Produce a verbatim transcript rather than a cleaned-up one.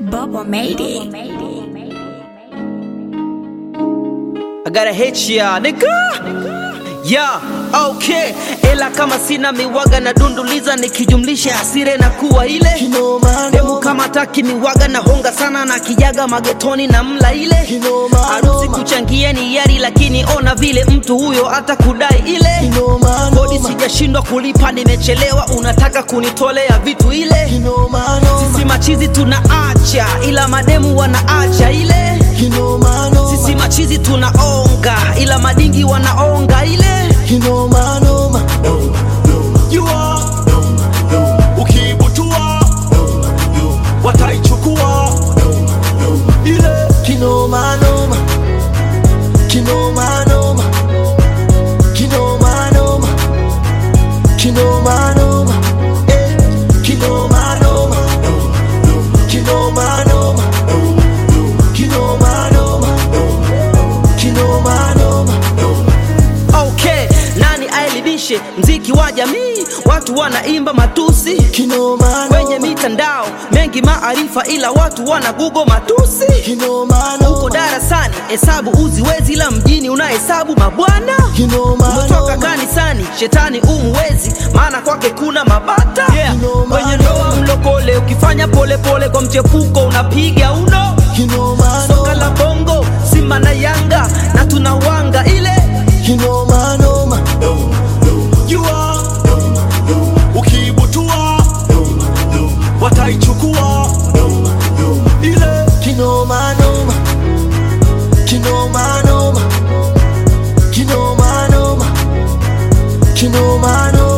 Bubba made it. I gotta hit ya, nigga. Yeah, okay. Ela kama sina miwaga na dunduliza, nikijumlisha hasire na kuwa ile demu kama taki miwaga na honga sana, na kijaga magetoni na mla ile arusi kuchangia ni yari, lakini ona vile mtu huyo hata kudai ile bodi sijashindwa kulipa, nimechelewa unataka kunitolea vitu ile. Sisi machizi tunaacha ila mademu wanaacha ile. Sisi machizi tunaonga ila madingi wanaonga ile. Kinoma noma, you are ukibutua wataichukua ile. Kinoma noma, kinoma noma, kinoma noma, kinoma noma, eh, kinoma noma, kinoma noma, kinoma noma, kinoma noma. Okay, nani aelibishe mziki wa jamii? Watu wanaimba matusi Kinoma kwenye mitandao, mengi maarifa ila watu wana google matusi. Kinoma Uko darasani hesabu uziwezi, ila mjini unahesabu mabwana. Umetoka kanisani shetani umwezi, maana kwake kuna mabata. Yeah. Kwenye ndoa mlokole ukifanya pole pole kwa mchepuko unapiga uno. Soka la bongo Simba na Yanga na tunawanga ile. Kinoma noma, you are ukibutua wataichukua ile. Kinoma noma, kinoma noma, kinoma noma, kinoma noma.